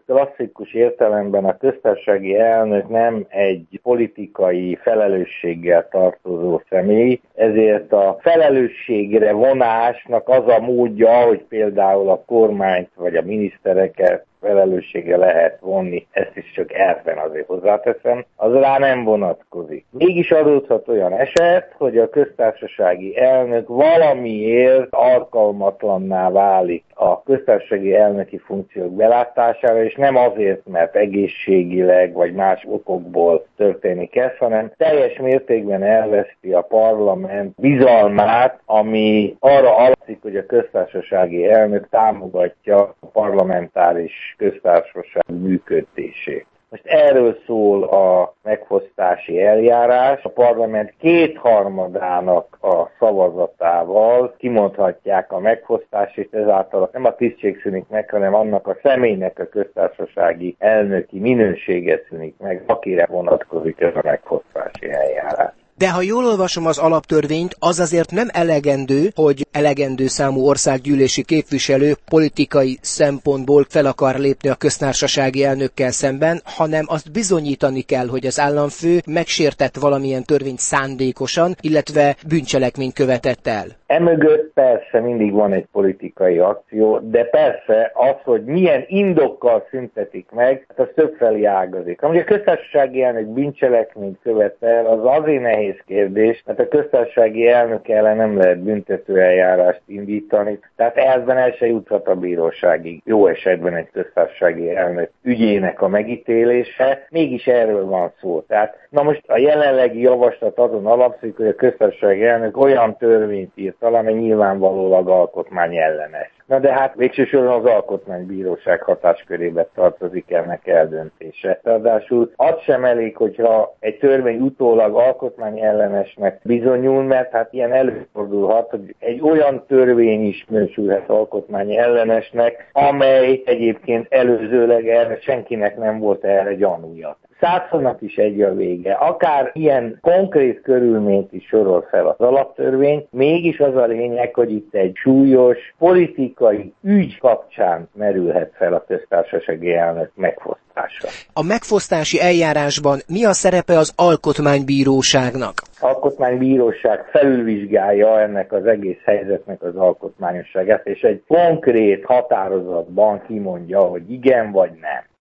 klasszikus értelemben a köztársasági elnök nem egy politikai felelősséggel tartozó személy, ezért a felelősségre vonásnak az a módja, hogy például a kormányt vagy a minisztereket felelőssége lehet vonni, ezt is csak elven azért hozzáteszem, az rá nem vonatkozik. Mégis adódhat olyan eset, hogy a köztársasági elnök valamiért alkalmatlanná válik a köztársasági elnöki funkciók belátására, és nem azért, mert egészségileg vagy más okokból történik ez, hanem teljes mértékben elveszti a parlament bizalmát, ami arra alapszik, hogy a köztársasági elnök támogatja a parlamentáris köztársaság működését. Most erről szól a megfosztási eljárás. A parlament kétharmadának a szavazatával kimondhatják a megfosztást, és ezáltal nem a tisztség szűnik meg, hanem annak a személynek a köztársasági elnöki minősége szűnik meg, akire vonatkozik ez a megfosztási eljárás. De ha jól olvasom az alaptörvényt, az azért nem elegendő, hogy elegendő számú országgyűlési képviselő politikai szempontból fel akar lépni a köztársasági elnökkel szemben, hanem azt bizonyítani kell, hogy az államfő megsértett valamilyen törvényt szándékosan, illetve bűncselekményt követett el. Emögött persze mindig van egy politikai akció, de persze az, hogy milyen indokkal szüntetik meg, az többfelé ágazik. Amúgy a köztársasági elnök bűncselekményt követel, az azért nehéz kérdés, mert a köztársasági elnök ellen nem lehet büntetőeljárást indítani, tehát elvben el se juthat a bíróságig. Jó esetben egy köztársasági elnök ügyének a megítélése, mégis erről van szó. Tehát na most a jelenlegi javaslat azon alapszik, hogy a köztársasági elnök olyan törvényt írt alá, amely nyilvánvalólag alkotmányellenes. Na de hát végső soron az alkotmánybíróság hatáskörébe tartozik ennek eldöntése. Ráadásul az sem elég, hogyha egy törvény utólag alkotmányellenesnek bizonyul, mert hát ilyen előfordulhat, hogy egy olyan törvény is minősülhet alkotmányellenesnek, amely egyébként előzőleg erre senkinek nem volt erre gyanúja. Százszornak is egy a vége. Akár ilyen konkrét körülményt is sorol fel az alaptörvény, mégis az a lényeg, hogy itt egy súlyos politikai ügy kapcsán merülhet fel a köztársasági elnök megfosztása. A megfosztási eljárásban mi a szerepe az alkotmánybíróságnak? Az alkotmánybíróság felülvizsgálja ennek az egész helyzetnek az alkotmányosságát, és egy konkrét határozatban kimondja, hogy igen vagy nem.